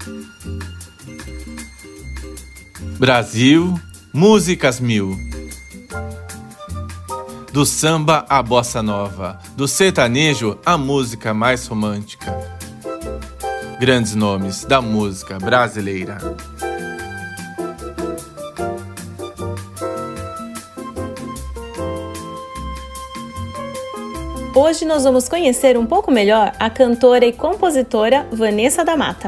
Brasil, músicas mil. Do samba à bossa nova, do sertanejo à música mais romântica. Grandes nomes da música brasileira. Hoje nós vamos conhecer um pouco melhor a cantora e compositora Vanessa da Mata.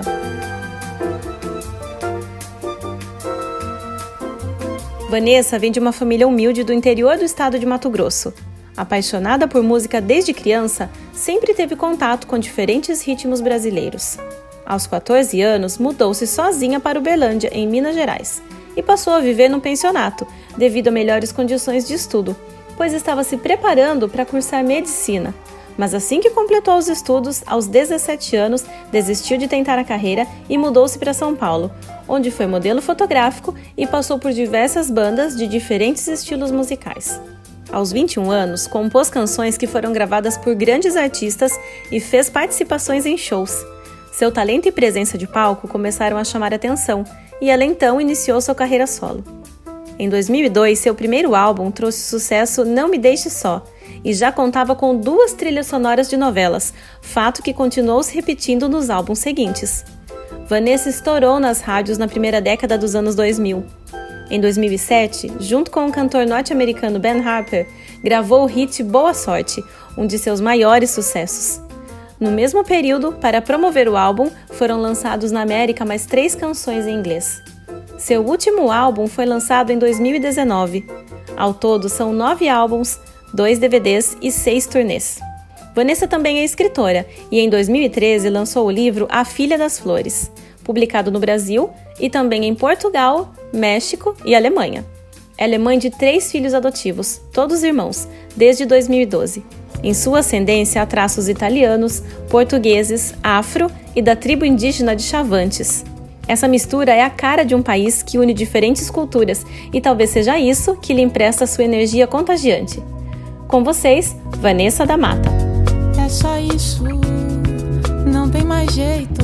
Vanessa vem de uma família humilde do interior do estado de Mato Grosso. Apaixonada por música desde criança, sempre teve contato com diferentes ritmos brasileiros. Aos 14 anos, mudou-se sozinha para Uberlândia, em Minas Gerais, e passou a viver num pensionato, devido a melhores condições de estudo, pois estava se preparando para cursar medicina. Mas assim que completou os estudos, aos 17 anos, desistiu de tentar a carreira e mudou-se para São Paulo, onde foi modelo fotográfico e passou por diversas bandas de diferentes estilos musicais. Aos 21 anos, compôs canções que foram gravadas por grandes artistas e fez participações em shows. Seu talento e presença de palco começaram a chamar a atenção e ela então iniciou sua carreira solo. Em 2002, seu primeiro álbum trouxe o sucesso Não Me Deixe Só, e já contava com 2 trilhas sonoras de novelas, fato que continuou se repetindo nos álbuns seguintes. Vanessa estourou nas rádios na primeira década dos anos 2000. Em 2007, junto com o cantor norte-americano Ben Harper, gravou o hit Boa Sorte, um de seus maiores sucessos. No mesmo período, para promover o álbum, foram lançados na América mais 3 canções em inglês. Seu último álbum foi lançado em 2019. Ao todo, são 9 álbuns, 2 DVDs e 6 turnês. Vanessa também é escritora e em 2013 lançou o livro A Filha das Flores, publicado no Brasil e também em Portugal, México e Alemanha. Ela é mãe de 3 filhos adotivos, todos irmãos, desde 2012. Em sua ascendência há traços italianos, portugueses, afro e da tribo indígena de Chavantes. Essa mistura é a cara de um país que une diferentes culturas e talvez seja isso que lhe empresta sua energia contagiante. Com vocês, Vanessa da Mata. É só isso, não tem mais jeito,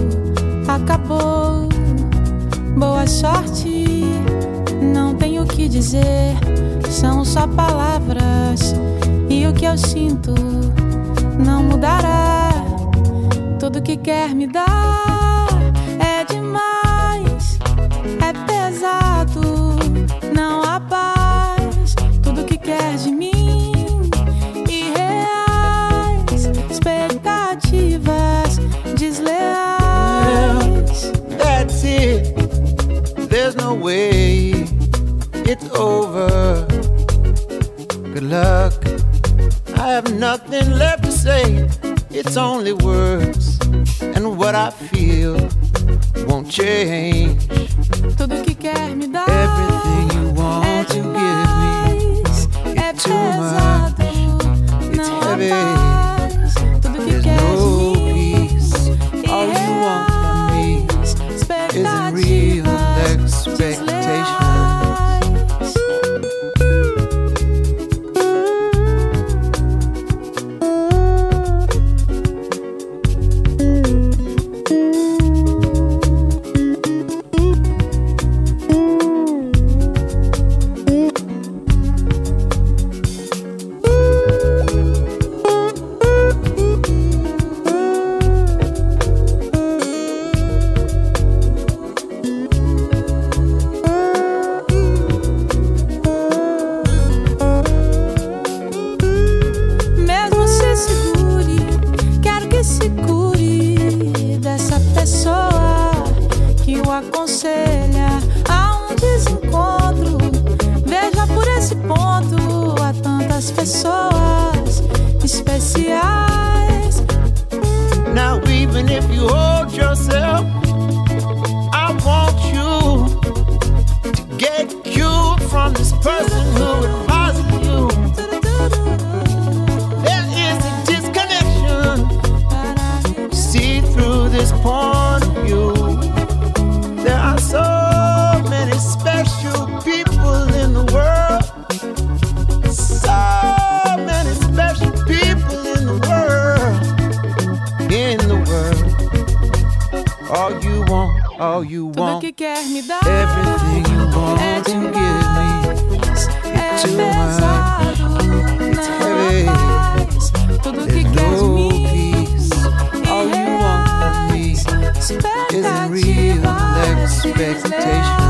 acabou. Boa sorte, não tenho o que dizer, são só palavras e o que eu sinto não mudará. Tudo que quer me dar é demais, é pesado, não há paz. Tudo que quer de mim, irreais, expectativas desleais. That's it, there's no way, it's over. Good luck, I have nothing left to say. It's only words, and what I feel won't change. Tudo que quer me dar everything you want é to demais, give me, é it's too much, pesado, it's não há heavy. paz. Tudo que There's quer no de mim, peace. All you want from me irreais, isn't real expectations. desleais. Mesmo se segure, quero que se cure dessa pessoa que o aconselha a um desencontro. Veja por esse ponto, há tantas pessoas especiais. Now even if you hold yourself, I want you to get cured from this person who advises you. There is a disconnection. See through this point of view. There are so many special people in the world. So many special people in the world. In the world. you want, all you want. Tudo que quer me dar. Everything you want to give me. It's too much. It's heavy. Tudo que There's quer de no mim. peace. All you want from me isn't real expectation.